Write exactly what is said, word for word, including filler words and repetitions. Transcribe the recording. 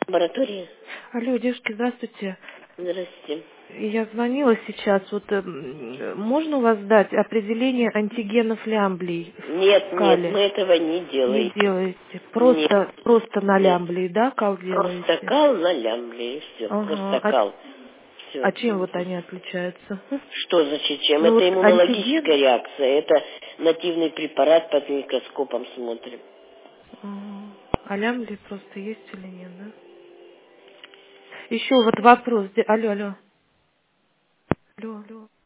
Лаборатория. Алло, девушки, здравствуйте. Здравствуйте. Я звонила сейчас. Вот э, м, можно у вас дать определение антигенов лямблий Нет, в нет, кале? мы этого не Не делаем. делаете. Нет, Просто, просто на нет. лямблии, да, кал Просто делаете? кал на лямбле и все. Ага. Просто А, кал. Все. а чем вот они отличаются? Что значит чем? Ну вот Это антиген. иммунологическая реакция. Это нативный препарат, под микроскопом смотрим. Ага. А лямблии просто есть или нет, да? Еще вот вопрос. Де- Алло, алло. Алло, алло.